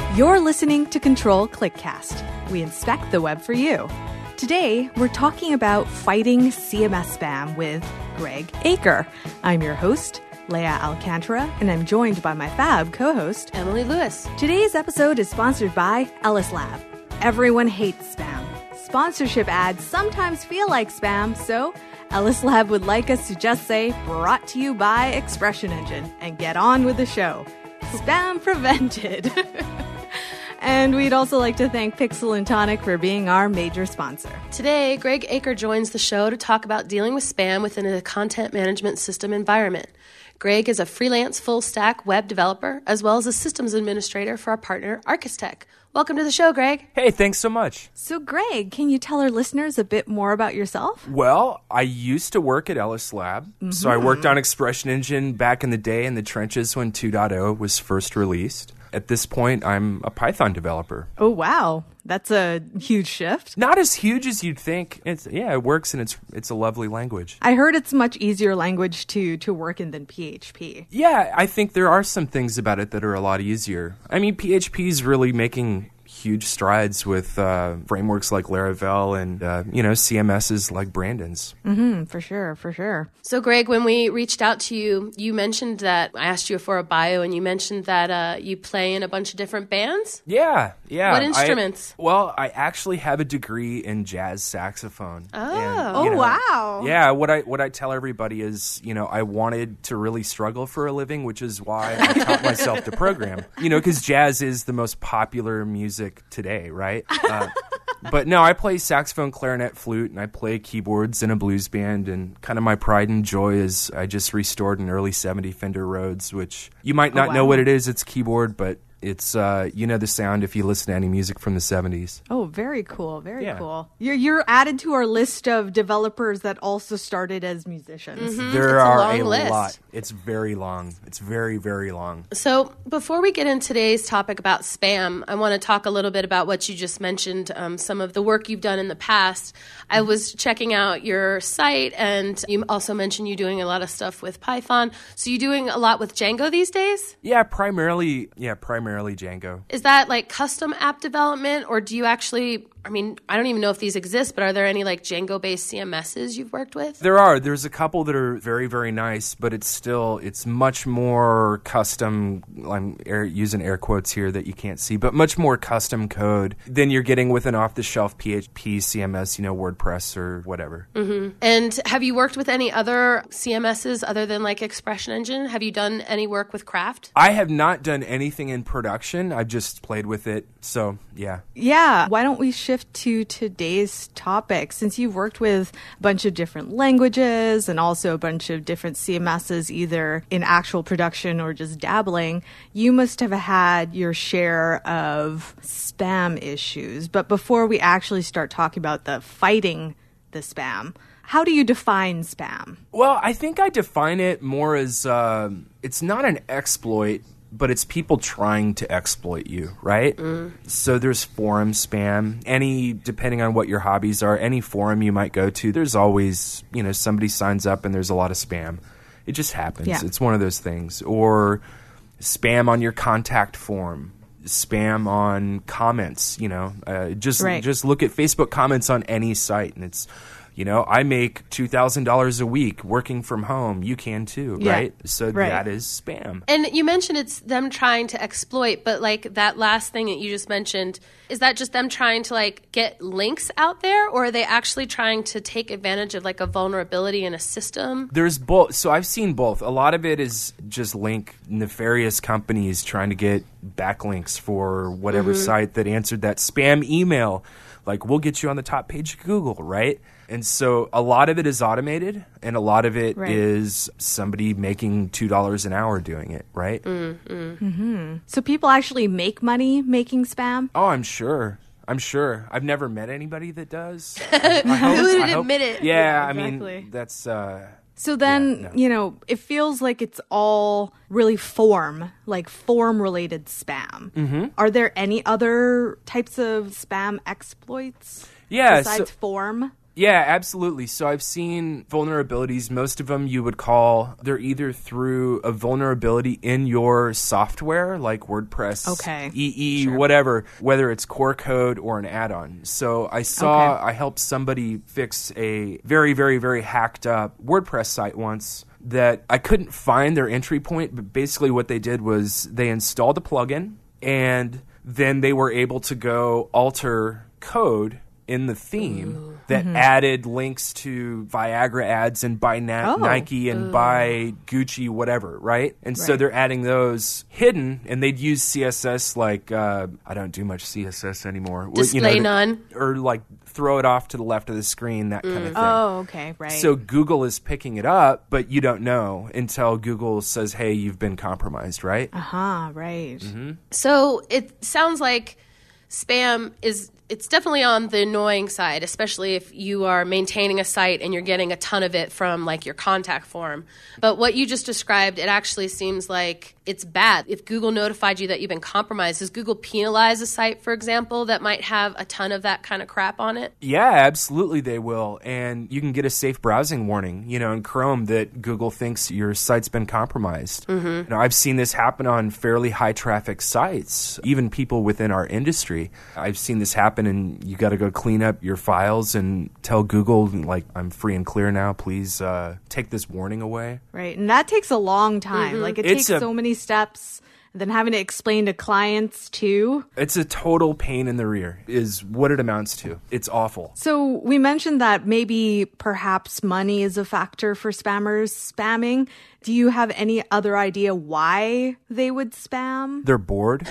You're listening to Control ClickCast. We inspect the web for you. Today, we're talking about fighting CMS spam with Greg Aker. I'm your host, Leah Alcantara, and I'm joined by my fab co-host, Emily Lewis. Today's episode is sponsored by Ellis Lab. Everyone hates spam. Sponsorship ads sometimes feel like spam, so Ellis Lab would like us to just say, brought to you by Expression Engine, and get on with the show. Spam prevented. And we'd also like to thank Pixel and Tonic for being our major sponsor. Today, Greg Aker joins the show to talk about dealing with spam within a content management system environment. Greg is a freelance full-stack web developer, as well as a systems administrator for our partner, Architect. Welcome to the show, Greg. Hey, thanks so much. So, Greg, can you tell our listeners a bit more about yourself? Well, I used to work at Ellis Lab. So I worked on Expression Engine back in the day in the trenches when 2.0 was first released. At this point, I'm a Python developer. Oh, wow. That's a huge shift. Not as huge as you'd think. It works, and it's a lovely language. I heard it's much easier language to work in than PHP. Yeah, I think there are some things about it that are a lot easier. I mean, PHP is really making huge strides with frameworks like Laravel and, CMSs like Brandon's. For sure. So, Greg, when we reached out to you, you mentioned that I asked you for a bio, and you mentioned that you play in a bunch of different bands. Yeah. What instruments? I actually have a degree in jazz saxophone. Wow. Yeah, what I tell everybody is, I wanted to really struggle for a living, which is why I taught myself to program. Because jazz is the most popular music today, right? But no, I play saxophone, clarinet, flute, and I play keyboards in a blues band, and kind of my pride and joy is I just restored an early 70 Fender Rhodes, which you might not know what it is. It's keyboard, but it's, the sound if you listen to any music from the 70s. Oh, very cool. Very cool. You're added to our list of developers that also started as musicians. There are a list. lot. It's very long. It's very, very long. So before we get into today's topic about spam, I want to talk a little bit about what you just mentioned, some of the work you've done in the past. I was checking out your site, and you also mentioned you doing a lot of stuff with Python. So you're doing a lot with Django these days? Yeah, primarily Django. Is that like custom app development, or do you actually, I don't even know if these exist, but are there any like Django-based CMSs you've worked with? There's a couple that are very, very nice, but it's much more custom. I'm using air quotes here that you can't see, but much more custom code than you're getting with an off-the-shelf PHP CMS, WordPress or whatever. Mm-hmm. And have you worked with any other CMSs other than like Expression Engine? Have you done any work with Craft? I have not done anything in production. I've just played with it. So, yeah. Yeah. Why don't we shift to today's topic? Since you've worked with a bunch of different languages and also a bunch of different CMSs, either in actual production or just dabbling, you must have had your share of spam issues. But before we actually start talking about the fighting the spam, how do you define spam? Well, I think I define it more as it's not an exploit, but it's people trying to exploit you, right? So there's forum spam. Depending on what your hobbies are, any forum you might go to, there's always, somebody signs up and there's a lot of spam. It just happens. Yeah. It's one of those things. Or spam on your contact form. Spam on comments, just look at Facebook comments on any site, and it's, I make $2,000 a week working from home. You can too, right? So that is spam. And you mentioned it's them trying to exploit, but like that last thing that you just mentioned, is that just them trying to like get links out there, or are they actually trying to take advantage of like a vulnerability in a system? There's both. So I've seen both. A lot of it is just nefarious companies trying to get backlinks for whatever site that answered that spam email. Like, we'll get you on the top page of Google, right? And so a lot of it is automated, and a lot of it is somebody making $2 an hour doing it, right? So people actually make money making spam? Oh, I'm sure. I've never met anybody that does. Who would admit it? Yeah, exactly. That's... So then, it feels like it's all really form-related spam. Are there any other types of spam exploits besides form? Yeah, absolutely. So I've seen vulnerabilities. Most of them you would call, they're either through a vulnerability in your software, like WordPress, EE, whatever, whether it's core code or an add-on. So I helped somebody fix a very, very, very hacked up WordPress site once that I couldn't find their entry point, but basically what they did was they installed a plugin and then they were able to go alter code in the theme that added links to Viagra ads and buy Nike and buy Gucci, whatever, right? And so they're adding those hidden, and they'd use CSS like, I don't do much CSS anymore. Display none. Or like throw it off to the left of the screen, that kind of thing. Oh, okay, right. So Google is picking it up, but you don't know until Google says, hey, you've been compromised, right? Right. Mm-hmm. So it sounds like spam it's definitely on the annoying side, especially if you are maintaining a site and you're getting a ton of it from like your contact form. But what you just described, it actually seems like it's bad. If Google notified you that you've been compromised, does Google penalize a site, for example, that might have a ton of that kind of crap on it? Yeah, absolutely they will. And you can get a safe browsing warning, in Chrome that Google thinks your site's been compromised. Mm-hmm. I've seen this happen on fairly high traffic sites, even people within our industry. I've seen this happen, and you got to go clean up your files and tell Google, like, I'm free and clear now. Please take this warning away. Right. And that takes a long time. Like, it takes so many steps. Then having to explain to clients, too. It's a total pain in the rear is what it amounts to. It's awful. So we mentioned that maybe perhaps money is a factor for spammers spamming. Do you have any other idea why they would spam? They're bored.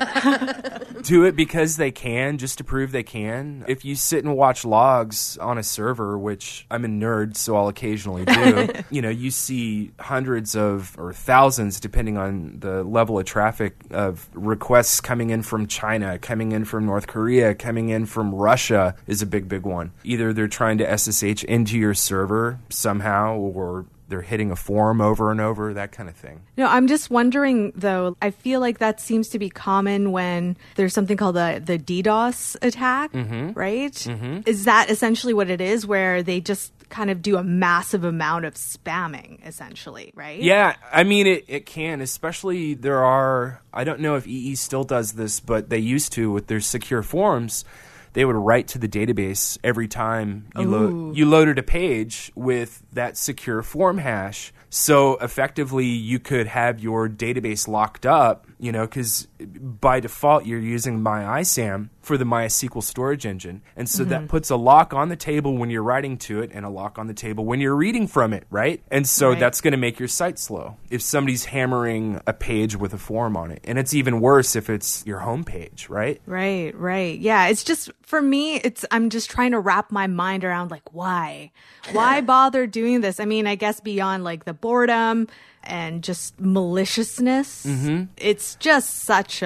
Do it because they can, just to prove they can. If you sit and watch logs on a server, which I'm a nerd, so I'll occasionally do, you see hundreds of, or thousands, depending on the level of traffic, of requests coming in from China, coming in from North Korea, coming in from Russia is a big, big one. Either they're trying to SSH into your server somehow, or they're hitting a forum over and over, that kind of thing. I'm just wondering, though, I feel like that seems to be common when there's something called the DDoS attack, right? Mm-hmm. Is that essentially what it is, where they just kind of do a massive amount of spamming, essentially, right? Yeah, I mean, it can, especially there are, I don't know if EE still does this, but they used to with their secure forums. They would write to the database every time you loaded a page with that secure form hash. So effectively, you could have your database locked up, because by default, you're using MyISAM for the MySQL storage engine. And so that puts a lock on the table when you're writing to it and a lock on the table when you're reading from it, right? And so that's going to make your site slow if somebody's hammering a page with a form on it. And it's even worse if it's your home page, right? Right. Yeah, it's just, for me, I'm just trying to wrap my mind around, like, why? Why bother doing this? I mean, I guess beyond, like, the boredom and just maliciousness, it's just such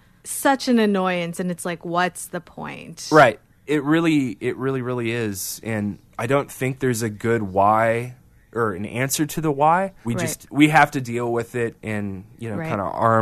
an annoyance, and it's like, what's the point? Right. It really is. And I don't think there's a good why or an answer to the why. We have to deal with it and, kind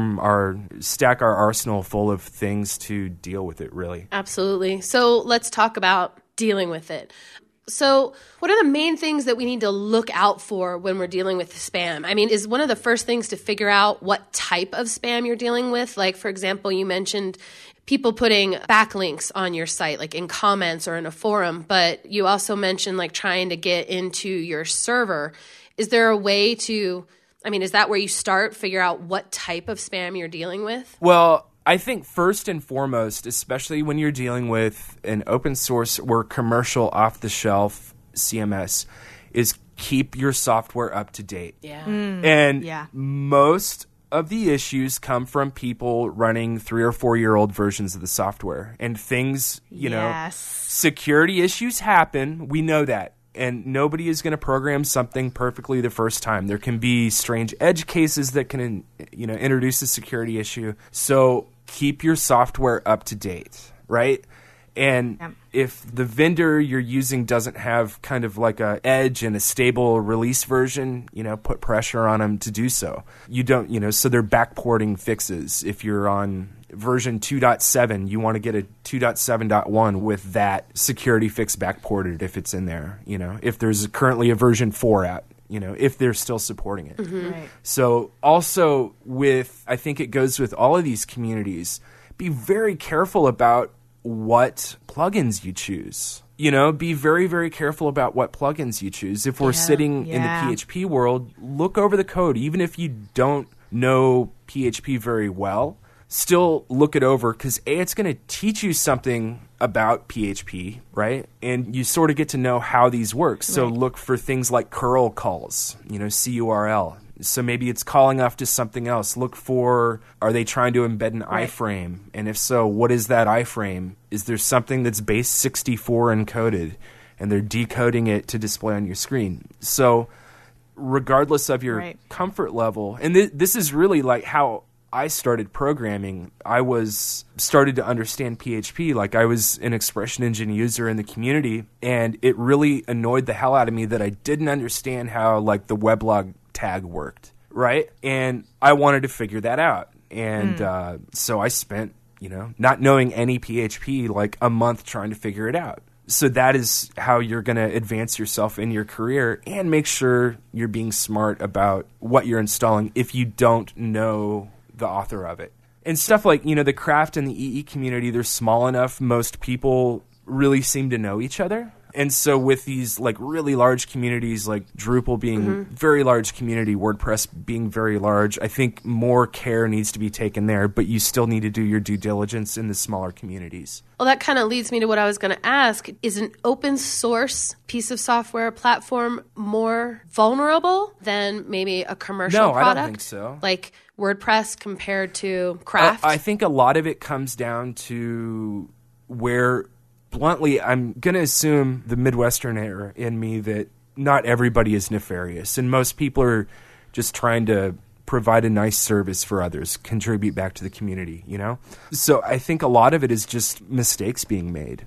of stack our arsenal full of things to deal with it, really. Absolutely. So let's talk about dealing with it. So what are the main things that we need to look out for when we're dealing with spam? I mean, is one of the first things to figure out what type of spam you're dealing with? Like, for example, you mentioned people putting backlinks on your site, like in comments or in a forum, but you also mentioned like trying to get into your server. Is there a way to, is that where you start, figure out what type of spam you're dealing with? Well, I think first and foremost, especially when you're dealing with an open source or commercial off-the-shelf CMS, is keep your software up to date. Yeah. Most of the issues come from people running 3 or 4 year old versions of the software. And things, security issues happen. We know that. And nobody is going to program something perfectly the first time. There can be strange edge cases that can, introduce a security issue. So keep your software up to date, right? And if the vendor you're using doesn't have kind of like a edge and a stable release version, put pressure on them to do so. You don't, so they're backporting fixes if you're on version 2.7, you want to get a 2.7.1 with that security fix backported if it's in there, if there's currently a version 4 out, if they're still supporting it. Mm-hmm. Right. So also I think it goes with all of these communities, be very careful about what plugins you choose. Be very, very careful about what plugins you choose. If we're sitting in the PHP world, look over the code. Even if you don't know PHP very well, still look it over, because it's going to teach you something about PHP, right? And you sort of get to know how these work. So look for things like curl calls, CURL. So maybe it's calling off to something else. Look for, are they trying to embed an iframe? And if so, what is that iframe? Is there something that's base 64 encoded and they're decoding it to display on your screen? So regardless of your comfort level, and this is really like how I started programming. I started to understand PHP. Like, I was an Expression Engine user in the community, and it really annoyed the hell out of me that I didn't understand how like the weblog tag worked, right? And I wanted to figure that out. And so I spent, not knowing any PHP, like a month trying to figure it out. So that is how you're going to advance yourself in your career and make sure you're being smart about what you're installing if you don't know the author of it. And stuff like, the craft and the EE community, they're small enough. Most people really seem to know each other. And so with these like really large communities, like Drupal being very large community, WordPress being very large, I think more care needs to be taken there, but you still need to do your due diligence in the smaller communities. Well, that kind of leads me to what I was going to ask. Is an open source piece of software platform more vulnerable than maybe a commercial product? No, I don't think so. Like WordPress compared to Craft? I think a lot of it comes down to where... Bluntly, I'm going to assume the Midwesterner in me that not everybody is nefarious, and most people are just trying to provide a nice service for others, contribute back to the community, So I think a lot of it is just mistakes being made,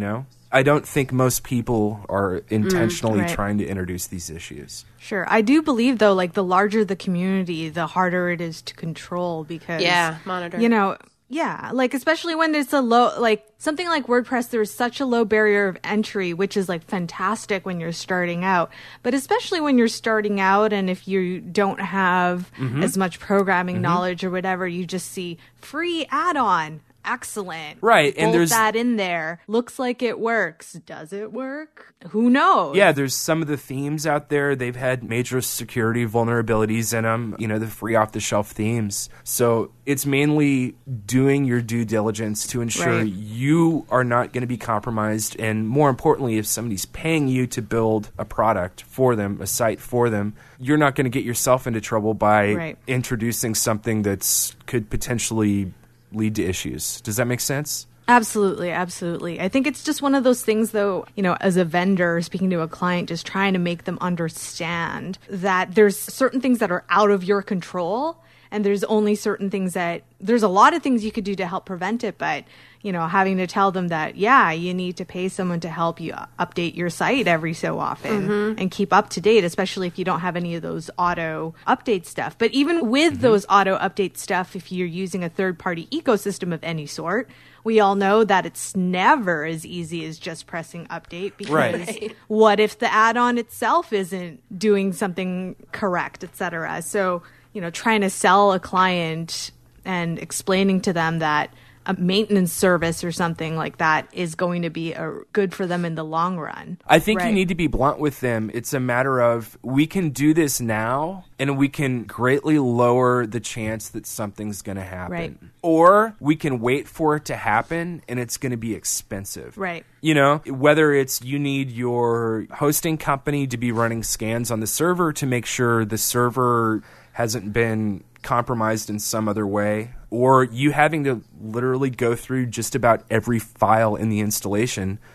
I don't think most people are intentionally trying to introduce these issues. Sure. I do believe, though, like the larger the community, the harder it is to control because... monitor. Yeah, like especially when there's a low, like something like WordPress, there's such a low barrier of entry, which is like fantastic when you're starting out. But especially when you're starting out and if you don't have as much programming knowledge or whatever, you just see free add-on. Excellent. Right. And there's that in there. Looks like it works. Does it work? Who knows? Yeah, there's some of the themes out there. They've had major security vulnerabilities in them, the free off-the-shelf themes. So it's mainly doing your due diligence to ensure you are not going to be compromised. And more importantly, if somebody's paying you to build a product for them, a site for them, you're not going to get yourself into trouble by introducing something that's could potentially lead to issues. Does that make sense? Absolutely, absolutely. I think it's just one of those things, though, as a vendor speaking to a client, just trying to make them understand that there's certain things that are out of your control, and there's only certain things there's a lot of things you could do to help prevent it, but having to tell them that, you need to pay someone to help you update your site every so often and keep up to date, especially if you don't have any of those auto update stuff. But even with those auto update stuff, if you're using a third-party ecosystem of any sort, we all know that it's never as easy as just pressing update because what if the add-on itself isn't doing something correct, etc. So, trying to sell a client and explaining to them that a maintenance service or something like that is going to be good for them in the long run. I think you need to be blunt with them. It's a matter of we can do this now and we can greatly lower the chance that something's going to happen. Right. Or we can wait for it to happen and it's going to be expensive. Right. Whether it's you need your hosting company to be running scans on the server to make sure the server hasn't been compromised in some other way, or you having to literally go through just about every file in the installation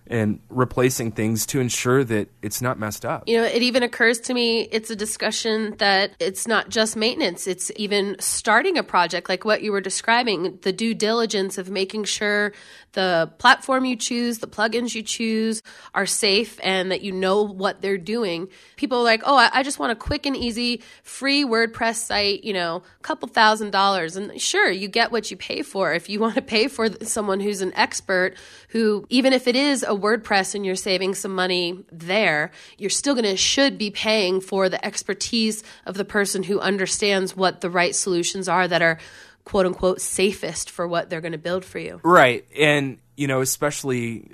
and replacing things to ensure that it's not messed up. You know, it even occurs to me it's a discussion that it's not just maintenance. It's even starting a project like what you were describing, the due diligence of making sure the platform you choose, the plugins you choose are safe and that you know what they're doing. People are like, oh, I just want a quick and easy free WordPress site, you know, a couple $1,000s. And sure, you get what you pay for. If you want to pay for someone who's an expert who, even if it is a WordPress and you're saving some money there, you're still should be paying for the expertise of the person who understands what the right solutions are that are quote unquote safest for what they're going to build for you. Right. And, you know, especially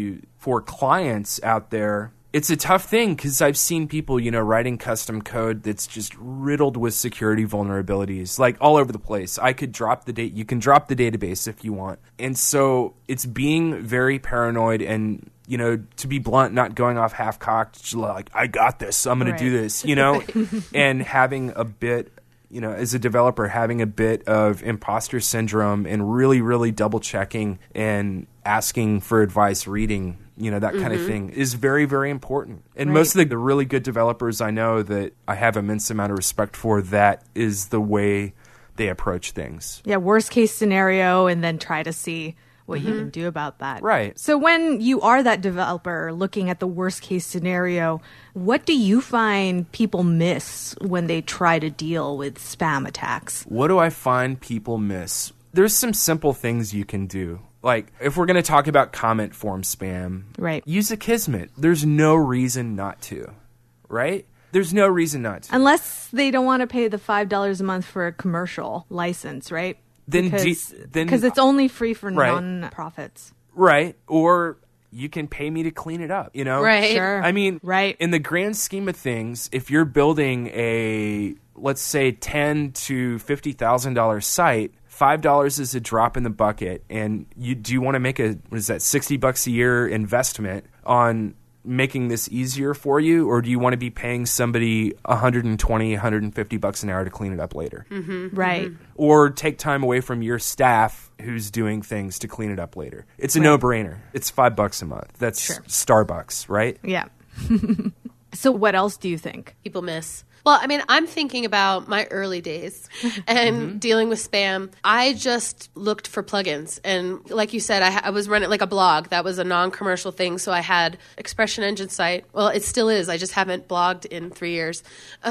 for clients out there, it's a tough thing because I've seen people, you know, writing custom code that's just riddled with security vulnerabilities, like all over the place. I could drop the date. You can drop the database if you want. And so it's being very paranoid and, you know, to be blunt, not going off half-cocked, like, I got this, I'm going to do this, you know, and having a bit, you know, as a developer, having a bit of imposter syndrome and really, really double-checking and asking for advice, reading, you know, that kind of thing is very, very important. And most of the really good developers I know that I have immense amount of respect for, that is the way they approach things. Yeah, worst case scenario, and then try to see what you can do about that. Right. So when you are that developer looking at the worst case scenario, what do you find people miss when they try to deal with spam attacks? What do I find people miss? There's some simple things you can do. Like, if we're going to talk about comment form spam, right, use Akismet. There's no reason not to, right? There's no reason not to. Unless they don't want to pay the $5 a month for a commercial license, right? Because it's only free for non-profits. Right. Or you can pay me to clean it up, you know? Right. Sure. I mean, right. In the grand scheme of things, if you're building a, let's say, $10,000 to $50,000 site, $5 is a drop in the bucket, and do you want to make $60 a year investment on making this easier for you, or do you want to be paying somebody $120, $150 an hour to clean it up later? Right. Or take time away from your staff who's doing things to clean it up later. It's a no-brainer. It's $5 a month. That's Starbucks, right? Yeah. So what else do you think people miss? Well, I mean, I'm thinking about my early days and dealing with spam. I just looked for plugins. And like you said, I was running like a blog. That was a non-commercial thing. So I had Expression Engine site. Well, it still is. I just haven't blogged in 3 years.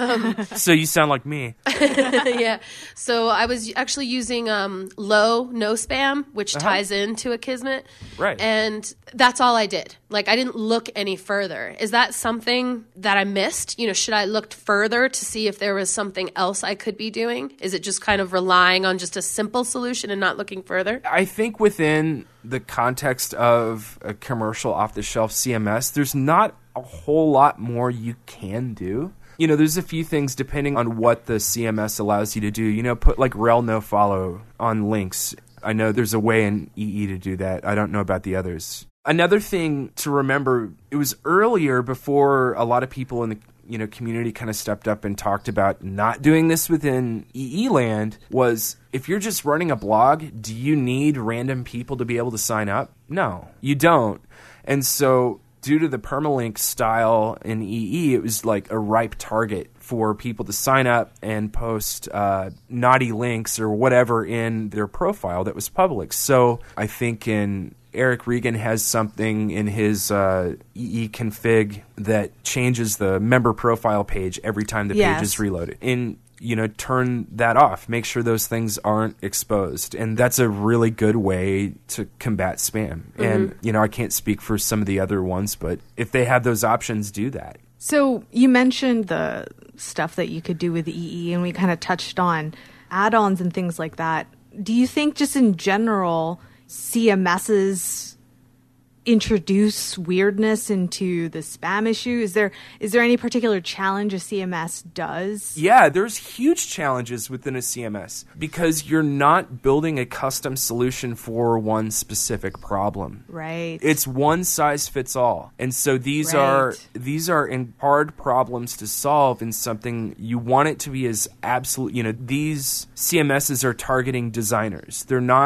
So you sound like me. Yeah. So I was actually using low, no spam, which ties into Akismet. Right. And that's all I did. Like, I didn't look any further. Is that something that I missed? You know, should I looked further to see if there was something else I could be doing? Is it just kind of relying on just a simple solution and not looking further? I think within the context of a commercial off-the-shelf CMS, there's not a whole lot more you can do. You know, there's a few things depending on what the CMS allows you to do. You know, put like rel nofollow on links. I know there's a way in EE to do that. I don't know about the others. Another thing to remember, it was earlier before a lot of people in the community kind of stepped up and talked about not doing this within EE land, was if you're just running a blog, do you need random people to be able to sign up? No, you don't. And so due to the permalink style in EE, it was like a ripe target for people to sign up and post naughty links or whatever in their profile that was public. So I think Eric Regan has something in his EE config that changes the member profile page every time the page is reloaded. And, turn that off. Make sure those things aren't exposed. And that's a really good way to combat spam. And, I can't speak for some of the other ones, but if they have those options, do that. So you mentioned the stuff that you could do with EE, and we kind of touched on add-ons and things like that. Do you think just in general CMSs introduce weirdness into the spam issue? Is there any particular challenge a CMS does? Yeah, there's huge challenges within a CMS because you're not building a custom solution for one specific problem. Right. It's one size fits all. And so these are hard problems to solve in something you want it to be as absolute. These CMSs are targeting designers. They're not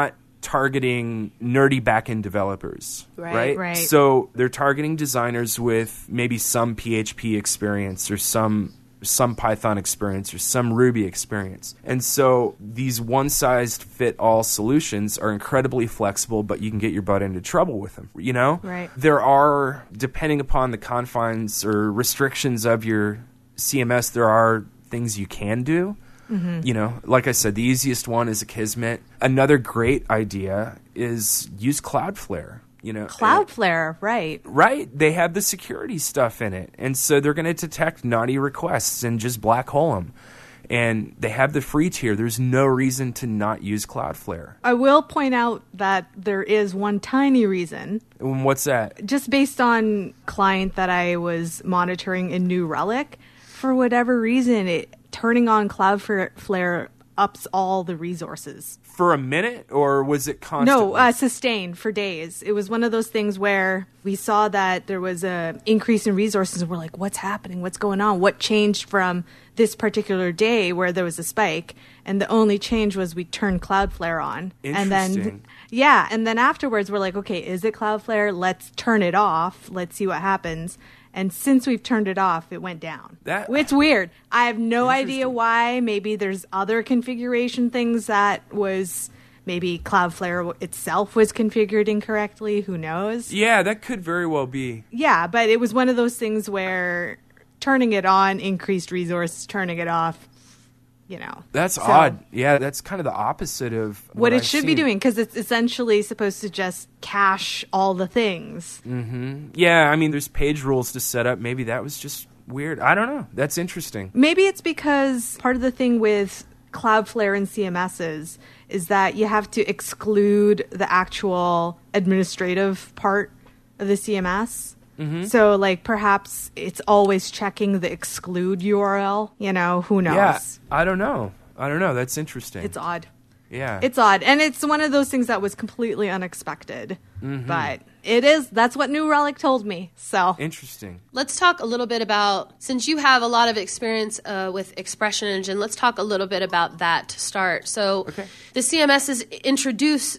targeting nerdy backend developers, right? So they're targeting designers with maybe some PHP experience or some Python experience or some Ruby experience. And so these one-size-fit-all solutions are incredibly flexible, but you can get your butt into trouble with them, you know? Right. There are, depending upon the confines or restrictions of your CMS, there are things you can do. Mm-hmm. You know, like I said, the easiest one is Akismet. Another great idea is use Cloudflare. You know, Cloudflare, right. Right. They have the security stuff in it. And so they're going to detect naughty requests and just black hole them. And they have the free tier. There's no reason to not use Cloudflare. I will point out that there is one tiny reason. And what's that? Just based on client that I was monitoring in New Relic, for whatever reason, turning on Cloudflare ups all the resources. For a minute, or was it constantly? No, sustained for days. It was one of those things where we saw that there was an increase in resources, and we're like, what's happening? What's going on? What changed from this particular day where there was a spike? And the only change was we turned Cloudflare on. Interesting. And then afterwards, we're like, okay, is it Cloudflare? Let's turn it off. Let's see what happens. And since we've turned it off, it went down. It's weird. I have no idea why. Maybe there's other configuration things that was maybe Cloudflare itself was configured incorrectly. Who knows? Yeah, that could very well be. Yeah, but it was one of those things where turning it on increased resources, turning it off, you know. That's odd. Yeah, that's kind of the opposite of what it should be doing, because it's essentially supposed to just cache all the things. Mm-hmm. Yeah, I mean, there's page rules to set up. Maybe that was just weird. I don't know. That's interesting. Maybe it's because part of the thing with Cloudflare and CMSs is that you have to exclude the actual administrative part of the CMS. Mm-hmm. So, like, perhaps it's always checking the exclude URL. You know, who knows? Yeah, I don't know. That's interesting. It's odd. Yeah. It's odd. And it's one of those things that was completely unexpected. Mm-hmm. But that's what New Relic told me. So interesting. Let's talk a little bit about, since you have a lot of experience with Expression Engine, let's talk a little bit about that to start. So the CMSs introduce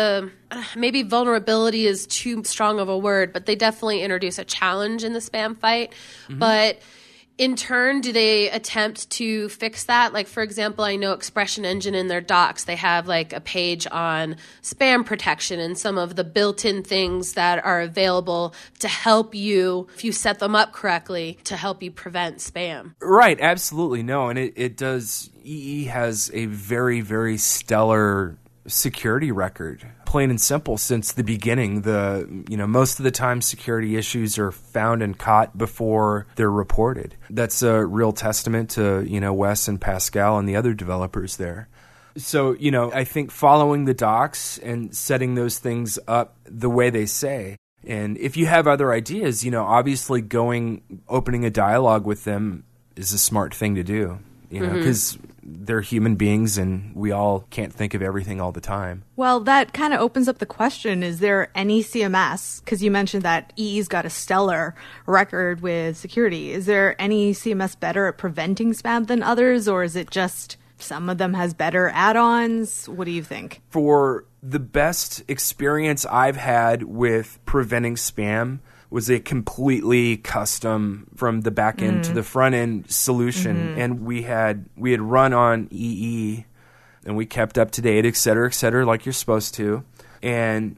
maybe vulnerability is too strong of a word, but they definitely introduce a challenge in the spam fight. Mm-hmm. But in turn, do they attempt to fix that? Like, for example, I know Expression Engine in their docs, they have like a page on spam protection and some of the built-in things that are available to help you, if you set them up correctly, to help you prevent spam. Right, absolutely. No, and it does. EE has a very, very stellar security record, plain and simple. Since the beginning, most of the time security issues are found and caught before they're reported. That's a real testament to Wes and Pascal and the other developers there. So I think following the docs and setting those things up the way they say. And if you have other ideas, obviously opening a dialogue with them is a smart thing to do. Because they're human beings and we all can't think of everything all the time. Well, that kind of opens up the question, is there any CMS, because you mentioned that EE's got a stellar record with security, is there any CMS better at preventing spam than others, or is it just some of them has better add-ons? What do you think? For the best experience I've had with preventing spam was a completely custom from the back end to the front end solution. Mm-hmm. And we had run on EE and we kept up to date, et cetera, like you're supposed to. And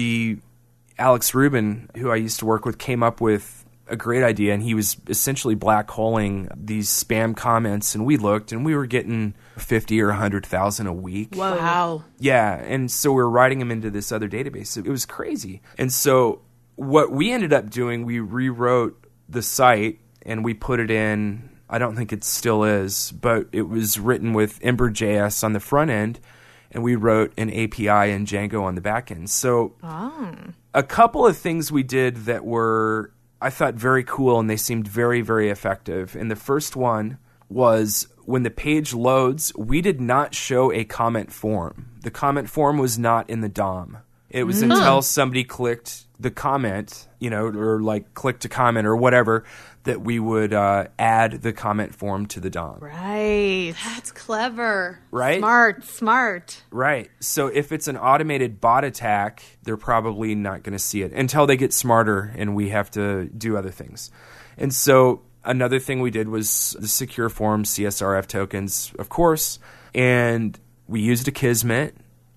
Alex Rubin, who I used to work with, came up with a great idea, and he was essentially black holing these spam comments, and we looked and we were getting 50 or 100,000 a week. Whoa. Wow. Yeah. And so we were writing them into this other database. It was crazy. And so what we ended up doing, we rewrote the site and we put it in, I don't think it still is, but it was written with Ember.js on the front end, and we wrote an API in Django on the back end. So a couple of things we did that were, I thought, very cool, and they seemed very, very effective. And the first one was when the page loads, we did not show a comment form. The comment form was not in the DOM. It was until somebody clicked the comment, or like clicked to comment or whatever, that we would add the comment form to the DOM. Right. That's clever. Right? Smart. Right. So if it's an automated bot attack, they're probably not going to see it until they get smarter and we have to do other things. And so another thing we did was the secure form CSRF tokens, of course, and we used Akismet.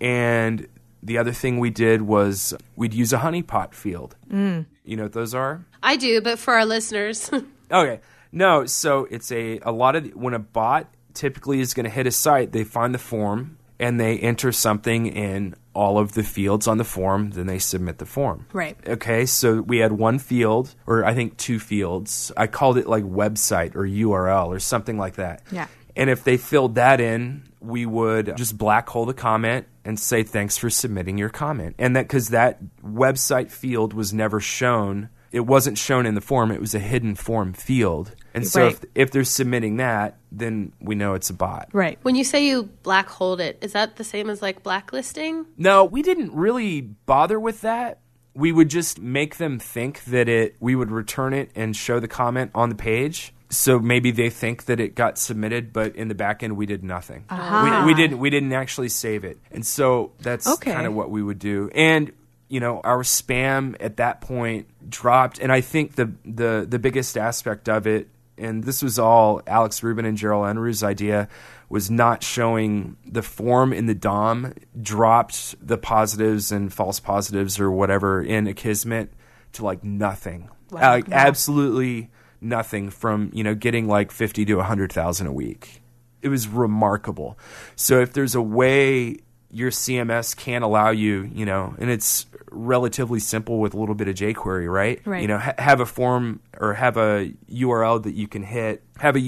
And the other thing we did was we'd use a honeypot field. You know what those are? I do, but for our listeners. Okay. No, so it's when a bot typically is going to hit a site, they find the form and they enter something in all of the fields on the form, then they submit the form. Right. Okay, so we had one field, or I think two fields. I called it like website or URL or something like that. Yeah. And if they filled that in, we would just black hole the comment and say, thanks for submitting your comment. And that because that website field was never shown. It wasn't shown in the form. It was a hidden form field. And so Right. if they're submitting that, then we know it's a bot. Right. When you say you black holed it, is that the same as like blacklisting? No, we didn't really bother with that. We would just make them think that we would return it and show the comment on the page. So maybe they think that it got submitted, but in the back end we did nothing. We didn't actually save it. And so that's kind of what we would do. And our spam at that point dropped, and I think the biggest aspect of it, and this was all Alex Rubin and Gerald Enru's idea, was not showing the form in the DOM dropped the positives and false positives or whatever in Akismet to like nothing. Wow. Absolutely nothing from, getting like 50 to 100,000 a week. It was remarkable. So if there's a way your CMS can allow you, and it's relatively simple with a little bit of jQuery, right? Right. Have a form or have a URL that you can hit,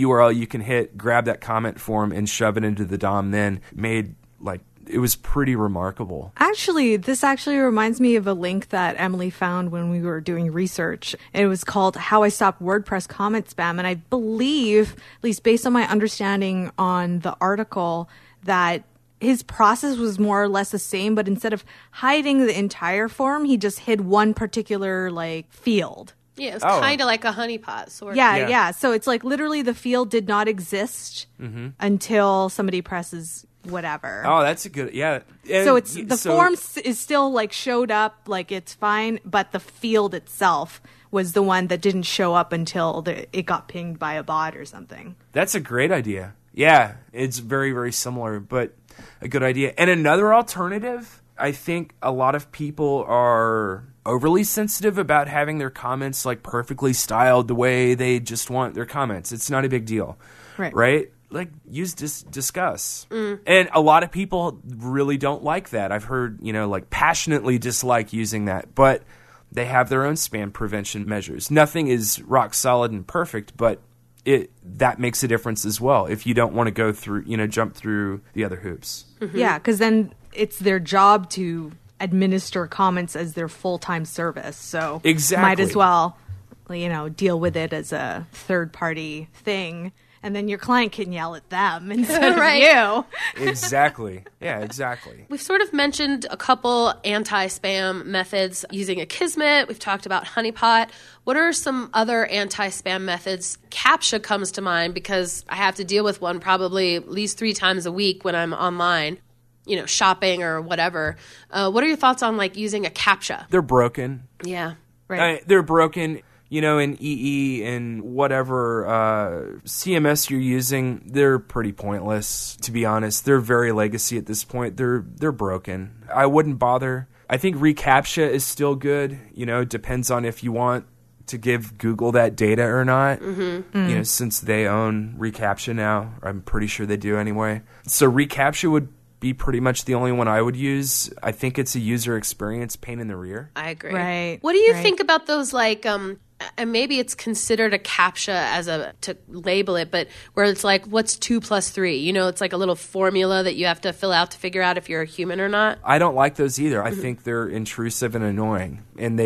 grab that comment form and shove it into the DOM, then it was pretty remarkable. Actually, this reminds me of a link that Emily found when we were doing research. It was called How I Stopped WordPress Comment Spam. And I believe, at least based on my understanding on the article, that his process was more or less the same, but instead of hiding the entire form, he just hid one particular field. Yeah, it was kind of like a honeypot sort of. Yeah. So it's like literally the field did not exist until somebody presses whatever. Oh, that's a good, yeah. And so it's the form is still showed up, it's fine, but the field itself was the one that didn't show up until it got pinged by a bot or something. That's a great idea. Yeah, it's very, very similar, but a good idea. And another alternative, I think a lot of people are overly sensitive about having their comments perfectly styled the way they just want their comments. It's not a big deal. Right? Use discuss. And a lot of people really don't like that. I've heard, passionately dislike using that, but they have their own spam prevention measures. Nothing is rock solid and perfect, but that makes a difference as well if you don't want to go through, jump through the other hoops. Mm-hmm. Yeah, because then it's their job to administer comments as their full-time service. So might as well, deal with it as a third-party thing. And then your client can yell at them instead of you. Exactly. Yeah, exactly. We've sort of mentioned a couple anti-spam methods using Akismet. We've talked about Honeypot. What are some other anti-spam methods? CAPTCHA comes to mind because I have to deal with one probably at least 3 times a week when I'm online, shopping or whatever. What are your thoughts on using a CAPTCHA? They're broken. Yeah. Right. They're broken. In EE and whatever CMS you're using, they're pretty pointless, to be honest. They're very legacy at this point. They're broken. I wouldn't bother. I think reCAPTCHA is still good. It depends on if you want to give Google that data or not. Mm-hmm. Since they own reCAPTCHA now. I'm pretty sure they do anyway. So reCAPTCHA would be pretty much the only one I would use. I think it's a user experience pain in the rear. I agree. Right. What do you think about those and maybe it's considered a CAPTCHA to label it, but where it's what's 2 + 3? It's a little formula that you have to fill out to figure out if you're a human or not. I don't like those either. I think they're intrusive and annoying, and they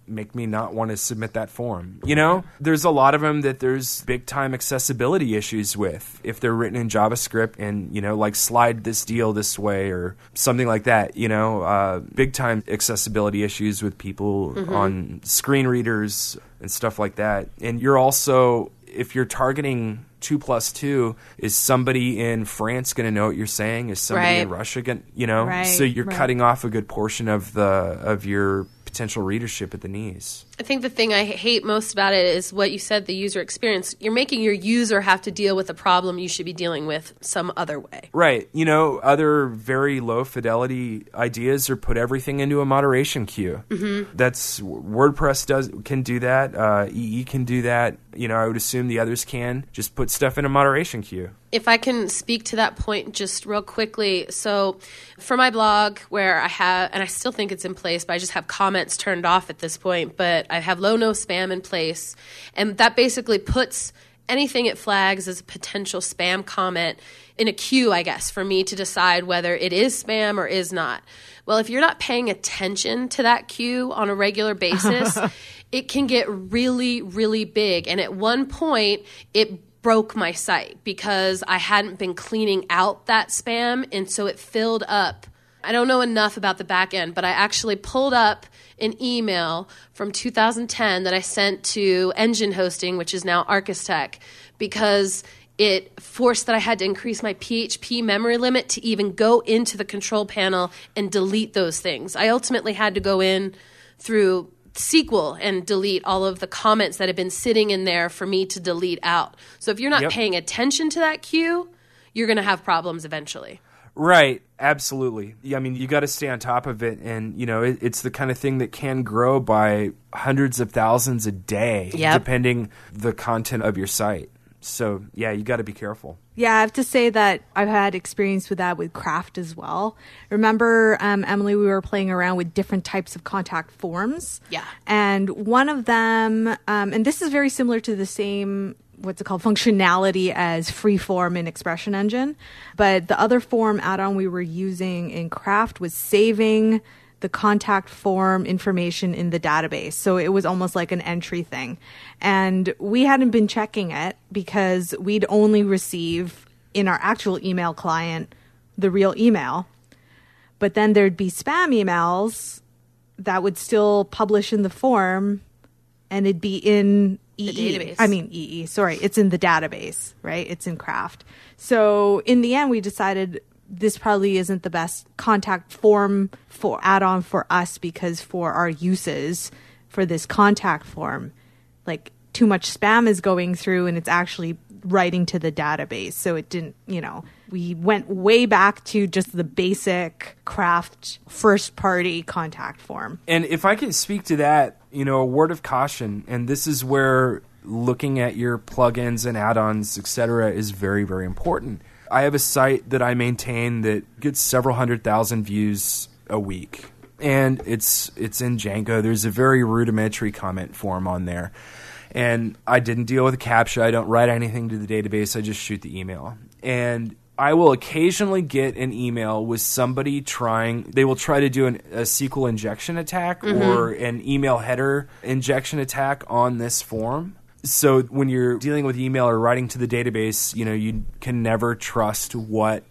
make me not want to submit that form. You know, there's a lot of them that there's big time accessibility issues with if they're written in JavaScript and, you know, like slide this deal this way or something like that, you know, big time accessibility issues with people on screen readers and stuff like that. And you're also, if you're targeting 2+2, is somebody in France going to know what you're saying? Is somebody in Russia going, you know? Right, so you're cutting off a good portion of your potential readership at the knees. I think the thing I hate most about it is what you said, the user experience. You're making your user have to deal with a problem you should be dealing with some other way. Right. You know, other very low fidelity ideas are put everything into a moderation queue. That's WordPress can do that. EE can do that. You know, I would assume the others can just put stuff in a moderation queue. If I can speak to that point just real quickly. So for my blog where I have, and I still think it's in place, but I just have comments turned off at this point, but I have low no spam in place. And that basically puts anything it flags as a potential spam comment in a queue, I guess, for me to decide whether it is spam or is not. Well, if you're not paying attention to that queue on a regular basis, it can get really, really big. And at one point, it broke my site because I hadn't been cleaning out that spam, and so it filled up. I don't know enough about the back end, but I actually pulled up an email from 2010 that I sent to Engine Hosting, which is now Archistech, because it forced that I had to increase my PHP memory limit to even go into the control panel and delete those things. I ultimately had to go in through SQL and delete all of the comments that have been sitting in there for me to delete out. So if you're not paying attention to that queue, you're going to have problems eventually. Right. Absolutely. I mean, you got to stay on top of it. And, you know, it's the kind of thing that can grow by hundreds of thousands a day, depending the content of your site. So, yeah, you got to be careful. Yeah, I have to say that I've had experience with that with Craft as well. Remember, Emily, we were playing around with different types of contact forms. Yeah. And one of them, and this is very similar to the same, what's it called, functionality as Freeform in Expression Engine. But the other form add-on we were using in Craft was saving the contact form information in the database. So it was almost like an entry thing. And we hadn't been checking it because we'd only receive in our actual email client the real email. But then there'd be spam emails that would still publish in the form, and it'd be in the database. EE. Sorry, it's in the database, right? It's in Craft. So in the end, we decided this probably isn't the best contact form for add-on for us, because for our uses for this contact form, like too much spam is going through and it's actually writing to the database. So it didn't, you know, we went way back to just the basic Craft first party contact form. And if I can speak to that, you know, a word of caution, and this is where looking at your plugins and add-ons, etc., is very, very important. I have a site that I maintain that gets several 100,000 views a week, and it's in Django. There's a very rudimentary comment form on there, and I didn't deal with a CAPTCHA. I don't write anything to the database. I just shoot the email, and I will occasionally get an email with somebody they will try to do a SQL injection attack or an email header injection attack on this form. So when you're dealing with email or writing to the database, you know, you can never trust what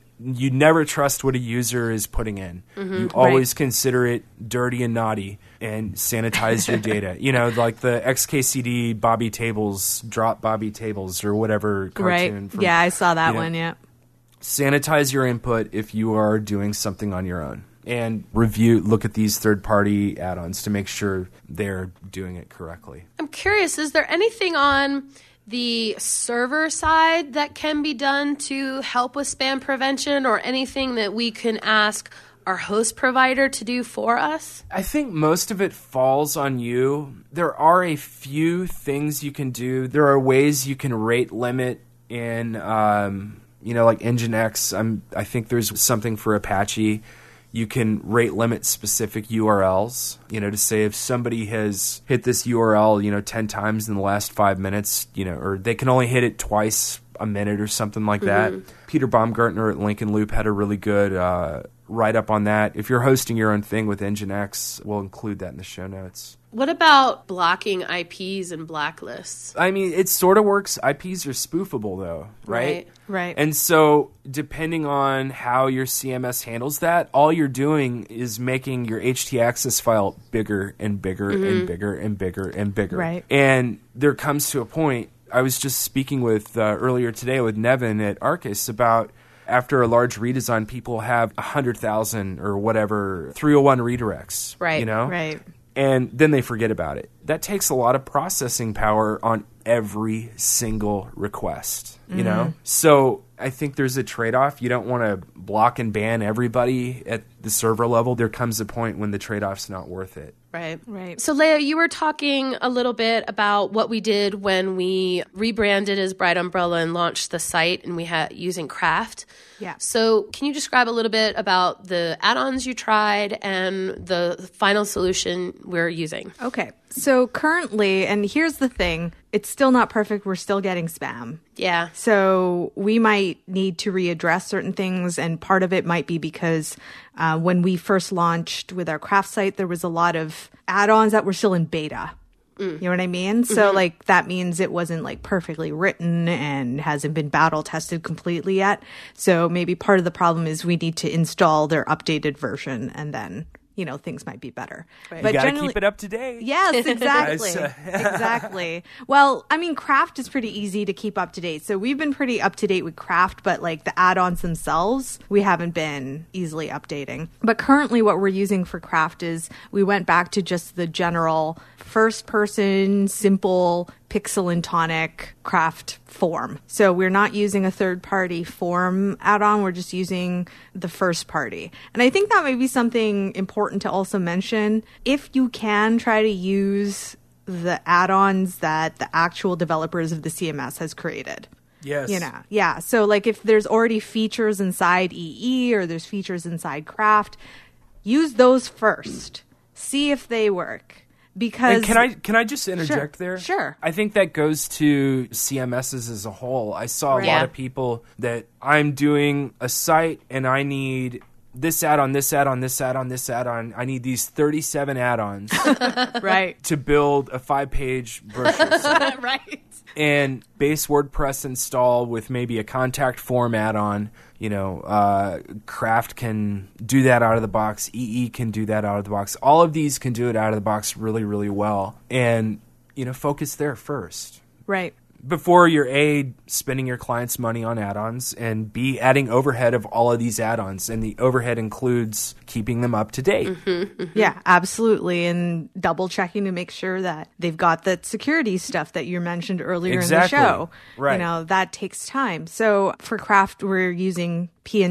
a user is putting in. You always consider it dirty and naughty and sanitize your data. You know, like the XKCD Bobby Tables, drop Bobby Tables or whatever cartoon. Right. Yeah, I saw that one, yeah. Sanitize your input if you are doing something on your own. And look at these third-party add-ons to make sure they're doing it correctly. I'm curious, is there anything on the server side that can be done to help with spam prevention, or anything that we can ask our host provider to do for us? I think most of it falls on you. There are a few things you can do. There are ways you can rate limit in, like Nginx. I think there's something for Apache. You can rate limit specific URLs, to say if somebody has hit this URL, 10 times in the last 5 minutes, or they can only hit it twice a minute or something like that. Peter Baumgartner at Lincoln Loop had a really good write up on that. If you're hosting your own thing with Nginx, we'll include that in the show notes. What about blocking IPs and blacklists? I mean, it sort of works. IPs are spoofable, though, right? Right. And so, depending on how your CMS handles that, all you're doing is making your htaccess file bigger and bigger and bigger and bigger and bigger. Right. And there comes to a point, I was just speaking with earlier today with Nevin at Arcus about after a large redesign, people have 100,000 or whatever 301 redirects. Right. You know? Right. And then they forget about it. That takes a lot of processing power on every single request, you know? So I think there's a trade-off. You don't want to block and ban everybody at the server level. There comes a point when the trade-off's not worth it. Right. So, Leah, you were talking a little bit about what we did when we rebranded as Bright Umbrella and launched the site, and we had using Craft. Yeah. So can you describe a little bit about the add-ons you tried and the final solution we're using? Okay. So currently, and here's the thing, it's still not perfect. We're still getting spam. Yeah. So we might need to readdress certain things, and part of it might be because when we first launched with our Craft site, there was a lot of add-ons that were still in beta. You know what I mean? So like that means it wasn't like perfectly written and hasn't been battle tested completely yet. So maybe part of the problem is we need to install their updated version, and then, you know, things might be better. Right. But You got to generally, keep it up to date. yes, exactly. Exactly. Well, I mean, Craft is pretty easy to keep up to date. So we've been pretty up to date with Craft, but like the add-ons themselves, we haven't been easily updating. But currently what we're using for Craft is we went back to just the general first person, simple, pixel and tonic Craft form. So we're not using a third-party form add-on. We're just using the first party. And I think that may be something important to also mention. If you can try to use the add-ons that the actual developers of the CMS has created. Yes. You know, yeah. So like if there's already features inside EE or there's features inside Craft, use those first. See if they work. Because And can I just interject there? Sure. I think that goes to CMSs as a whole. I saw a Right. lot Yeah. of people that I'm doing a site and I need this add-on, this add-on, this add-on, this add-on. I need these 37 add-ons right. to build a 5-page brochure site. Right. And base WordPress install with maybe a contact form add-on. You know, Craft can do that out of the box. EE can do that out of the box. All of these can do it out of the box really, really well. And, you know, focus there first. Right. Before you're A, spending your client's money on add-ons, and B, adding overhead of all of these add-ons. And the overhead includes keeping them up to date. Yeah, absolutely. And double checking to make sure that they've got that security stuff that you mentioned earlier Exactly. in the show. Right. You know, that takes time. So for Craft, we're using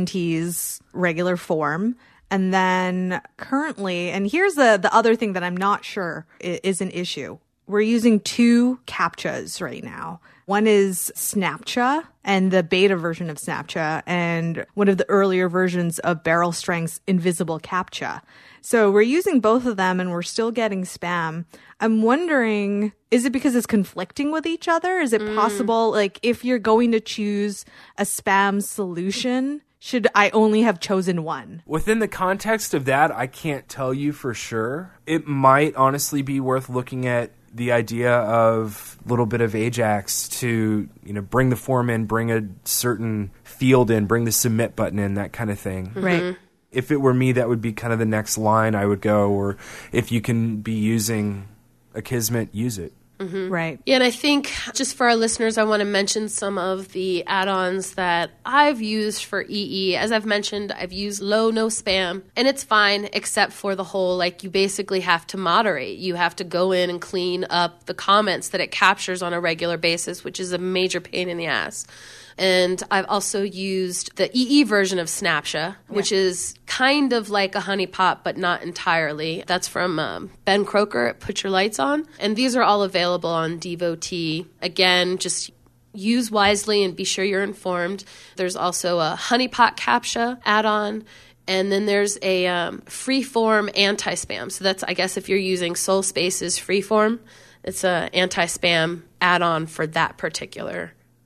PNT's regular form. And then currently, and here's the other thing that I'm not sure is an issue. We're using 2 CAPTCHAs right now. One is Snapcha and the beta version of Snapcha, and one of the earlier versions of Barrel Strength's Invisible CAPTCHA. So we're using both of them and we're still getting spam. I'm wondering, is it because it's conflicting with each other? Is it possible, like, if you're going to choose a spam solution, should I only have chosen one? Within the context of that, I can't tell you for sure. It might honestly be worth looking at the idea of a little bit of Ajax to, you know, bring the form in, bring a certain field in, bring the submit button in, that kind of thing. Right. If it were me, that would be kind of the next line I would go, or if you can be using Akismet, use it. Right. Yeah, and I think just for our listeners, I want to mention some of the add-ons that I've used for EE. As I've mentioned, I've used low, no spam, and it's fine except for the whole, like, you basically have to moderate. You have to go in and clean up the comments that it captures on a regular basis, which is a major pain in the ass. And I've also used the EE version of Snapcha, which is kind of like a honeypot, but not entirely. That's from Ben Croker at Put Your Lights On. And these are all available on Devotee. Again, just use wisely and be sure you're informed. There's also a honeypot CAPTCHA add-on. And then there's a freeform anti-spam. So that's, I guess, if you're using SoulSpace's freeform, it's an anti-spam add-on for that particular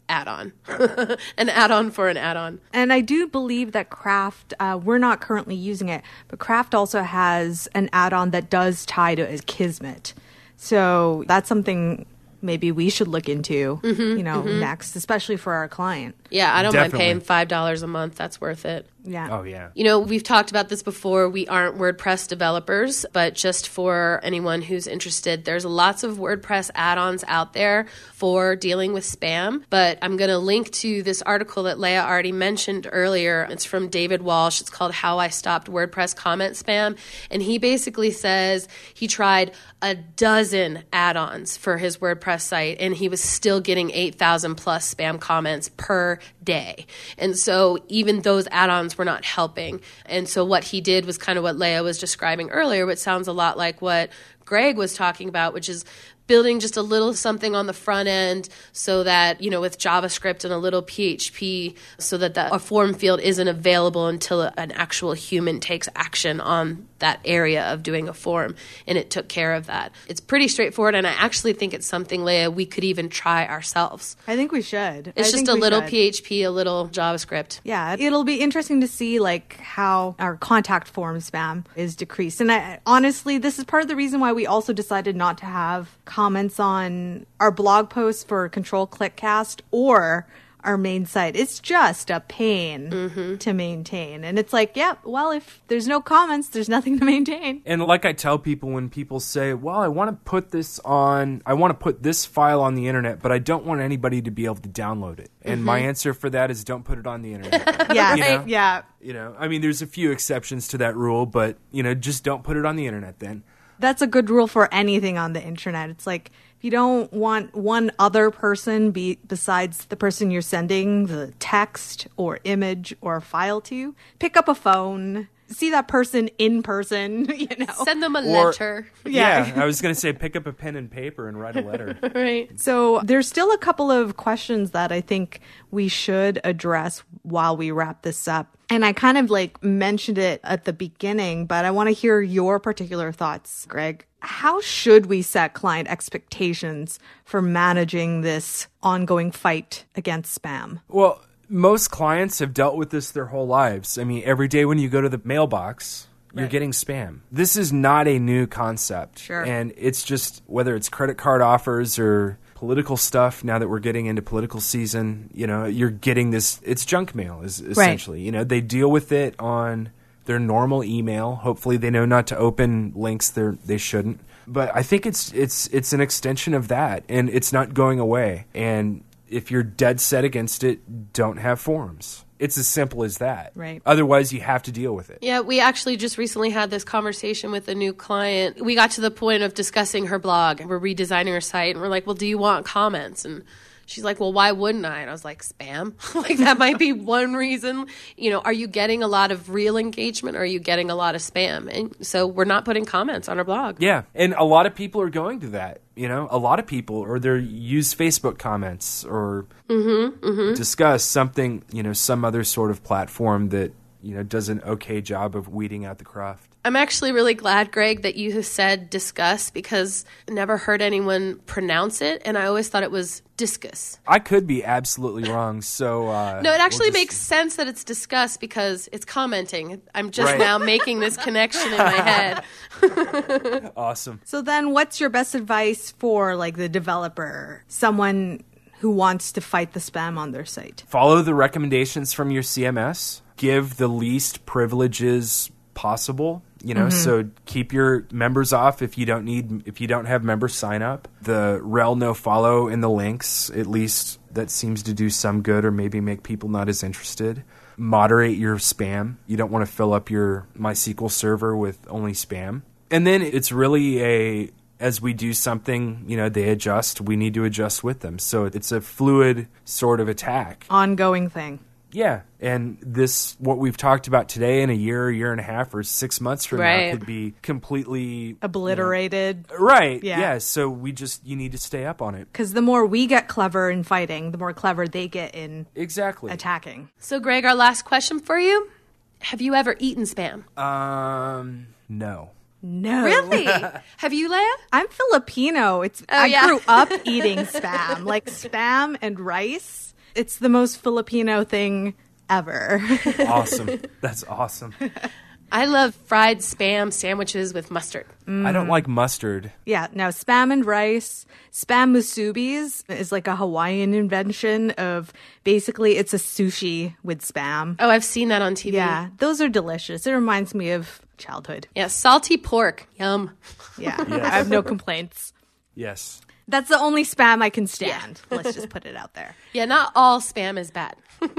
add-on. An add-on for an add-on. And I do believe that Craft, we're not currently using it, but Craft also has an add-on that does tie to Kismet. So that's something maybe we should look into, next, especially for our client. Yeah, I don't Definitely. mind paying $5 a month. That's worth it. Yeah. Oh, yeah. We've talked about this before. We aren't WordPress developers, but just for anyone who's interested, there's lots of WordPress add-ons out there for dealing with spam. But I'm going to link to this article that Leah already mentioned earlier. It's from David Walsh. It's called How I Stopped WordPress Comment Spam. And he basically says he tried a dozen add-ons for his WordPress site, and he was still getting 8,000 plus spam comments per day. And so even those add-ons were not helping. And so what he did was kind of what Leah was describing earlier, which sounds a lot like what Greg was talking about, which is building just a little something on the front end so that, with JavaScript and a little PHP, so that a form field isn't available until an actual human takes action on that area of doing a form. And it took care of that. It's pretty straightforward. And I actually think it's something, Leah, we could even try ourselves. I think we should. It's just a little PHP, a little JavaScript. Yeah, it'll be interesting to see how our contact form spam is decreased. And honestly, this is part of the reason why we also decided not to have comments on our blog posts for Control Click Cast or our main site. It's just a pain to maintain. And it's if there's no comments, there's nothing to maintain. And like I tell people when people say, well, I want to put this file on the internet, but I don't want anybody to be able to download it. And my answer for that is don't put it on the internet. Yeah, yeah. There's a few exceptions to that rule, but, just don't put it on the internet then. That's a good rule for anything on the internet. It's like, if you don't want one other person besides the person you're sending the text or image or file to, pick up a phone, see that person in person, Send them a letter. Yeah, I was going to say pick up a pen and paper and write a letter. Right. So there's still a couple of questions that I think we should address while we wrap this up. And I kind of mentioned it at the beginning, but I want to hear your particular thoughts, Greg. How should we set client expectations for managing this ongoing fight against spam? Well, most clients have dealt with this their whole lives. I mean, every day when you go to the mailbox, you're getting spam. This is not a new concept. Sure. And it's just, whether it's credit card offers or political stuff, now that we're getting into political season, you're getting this, it's junk mail is essentially. Right. They deal with it on their normal email. Hopefully they know not to open links they shouldn't. But I think it's an extension of that, and it's not going away. And if you're dead set against it, don't have forums. It's as simple as that. Right. Otherwise, you have to deal with it. Yeah, we actually just recently had this conversation with a new client. We got to the point of discussing her blog. We're redesigning her site, and we're like, well, do you want comments? And she's like, well, why wouldn't I? And I was like, spam? That might be one reason. Are you getting a lot of real engagement, or are you getting a lot of spam? And so we're not putting comments on our blog. Yeah, and a lot of people are going to that. A lot of people, or they use Facebook comments or discuss something, some other sort of platform that, does an okay job of weeding out the cruft. I'm actually really glad, Greg, that you said discuss, because I never heard anyone pronounce it, and I always thought it was discus. I could be absolutely wrong, so... no, it actually makes sense that it's discuss because it's commenting. I'm just now making this connection in my head. Awesome. So then what's your best advice for the developer, someone who wants to fight the spam on their site? Follow the recommendations from your CMS. Give the least privileges possible. So keep your members off if you don't have member sign up. The rel no follow in the links, at least that seems to do some good, or maybe make people not as interested. Moderate your spam. You don't want to fill up your MySQL server with only spam. And then it's really as we do something, they adjust, we need to adjust with them. So it's a fluid sort of attack. Ongoing thing. Yeah, and what we've talked about today in a year and a half, or 6 months from now could be completely... obliterated. Right, yeah. So you need to stay up on it. Because the more we get clever in fighting, the more clever they get in attacking. So, Greg, our last question for you. Have you ever eaten spam? No. No. Really? Have you, Leah? I'm Filipino. I grew up eating spam, spam and rice. It's the most Filipino thing ever. Awesome. That's awesome. I love fried Spam sandwiches with mustard. I don't like mustard. Yeah, now Spam and rice. Spam musubis is like a Hawaiian invention of basically it's a sushi with Spam. Oh, I've seen that on TV. Yeah, those are delicious. It reminds me of childhood. Yeah, salty pork. Yum. Yeah, I have no complaints. Yes. That's the only Spam I can stand. Let's just put it out there. Yeah, not all Spam is bad.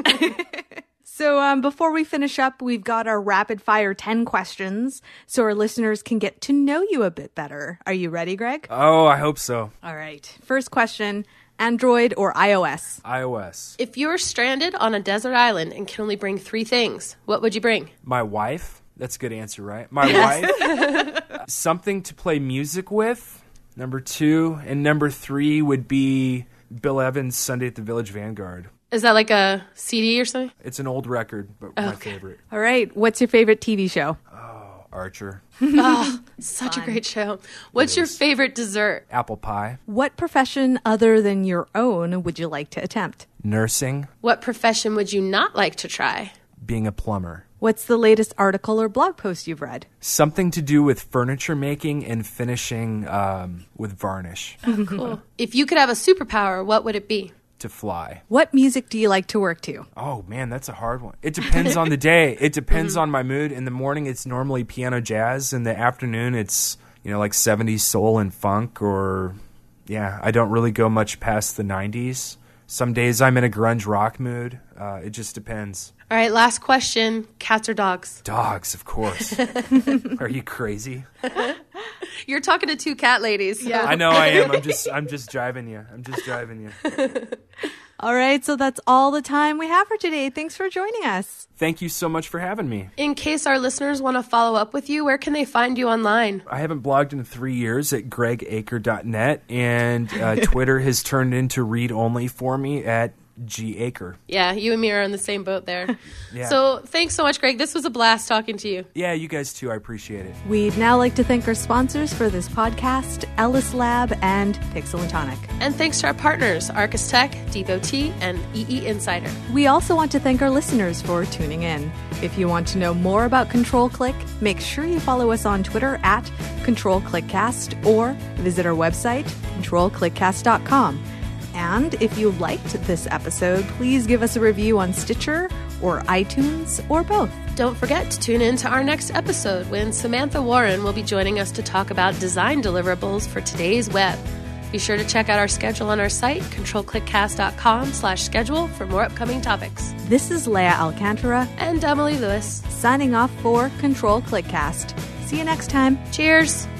So before we finish up, we've got our rapid fire 10 questions so our listeners can get to know you a bit better. Are you ready, Greg? Oh, I hope so. All right. First question, Android or iOS? iOS. If you were stranded on a desert island and can only bring 3 things, what would you bring? My wife. That's a good answer, right? My wife. Something to play music with. Number 2. And number 3 would be Bill Evans' Sunday at the Village Vanguard. Is that like a CD or something? It's an old record, but my favorite. All right. What's your favorite TV show? Archer. Such a great show. What's your favorite dessert? Apple pie. What profession other than your own would you like to attempt? Nursing. What profession would you not like to try? Being a plumber. What's the latest article or blog post you've read? Something to do with furniture making and finishing with varnish. Cool. If you could have a superpower, what would it be? To fly. What music do you like to work to? Oh, man, that's a hard one. It depends on the day. It depends on my mood. In the morning, it's normally piano jazz. In the afternoon, it's, like 70s soul and funk or, I don't really go much past the 90s. Some days I'm in a grunge rock mood. It just depends. All right, last question. Cats or dogs? Dogs, of course. Are you crazy? You're talking to 2 cat ladies. So. Yeah. I know I am. I'm just driving you. All right, so that's all the time we have for today. Thanks for joining us. Thank you so much for having me. In case our listeners want to follow up with you, where can they find you online? I haven't blogged in 3 years at gregaker.net, and Twitter has turned into read only for me at GAker. Yeah, you and me are on the same boat there. Yeah. So thanks so much, Greg. This was a blast talking to you. Yeah, you guys too. I appreciate it. We'd now like to thank our sponsors for this podcast, Ellis Lab and Pixel and Tonic. And thanks to our partners, Arcus Tech, Depot Tea, and EE Insider. We also want to thank our listeners for tuning in. If you want to know more about Control Click, make sure you follow us on Twitter at ControlClickCast or visit our website, controlclickcast.com. And if you liked this episode, please give us a review on Stitcher or iTunes or both. Don't forget to tune in to our next episode when Samantha Warren will be joining us to talk about design deliverables for today's web. Be sure to check out our schedule on our site, controlclickcast.com/schedule for more upcoming topics. This is Leah Alcantara And Emily Lewis. signing off for Control Clickcast. See you next time. Cheers!